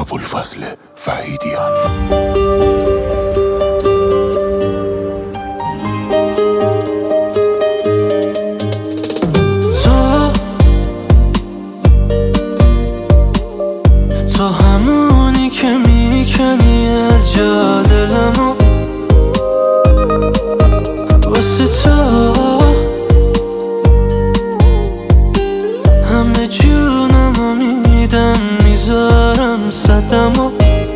ابوالفضل وحیدیان. تو همونی که میکنی از جا دلمو، واسه تو همه جونمو میدم، میذارم صدمو.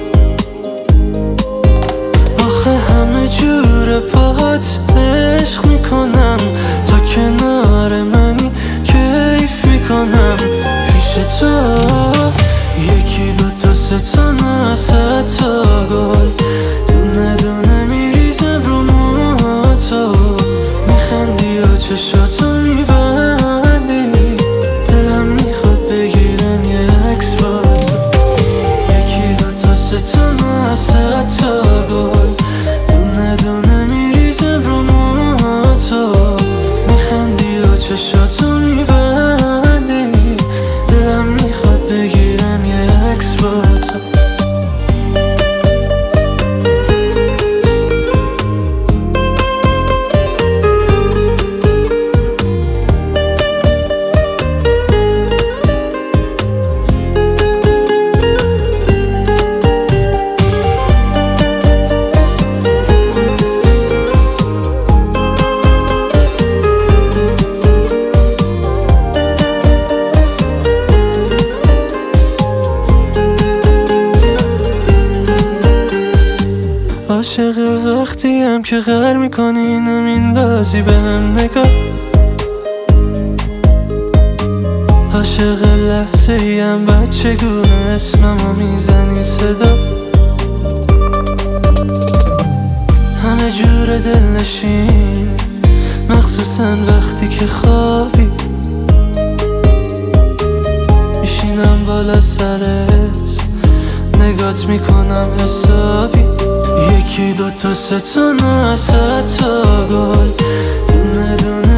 آخه همه جور پاهات عشق میکنم، تا کنار منی کیف میکنم. پیش تو یکی دوتا سه تا نه صد تا گل، دونه دونه میریزم رو موهاتو. میخندی و چشاتو میبندی، دلم میخواد بگیرم یه عکس با تو. یکی دوتا سه تا نه صد تا گل، دونه دونه میریزم رو موهاتو. میخندی و چشاتو میبندی، دلم میخواد بگیرم یه عکس با تو. عاشق وقتی هم که غر میکنی، نمیندازی به هم نگاه. عاشق لحظه ای هم بچگونه اسممو میزنی صدا. همه جور دلنشینی، مخصوصا وقتی که خوابی. میشینم بالا سرت، نگات میکنم حسابی. یکی دوتا سه تا نه صد تا گل، دونه دونه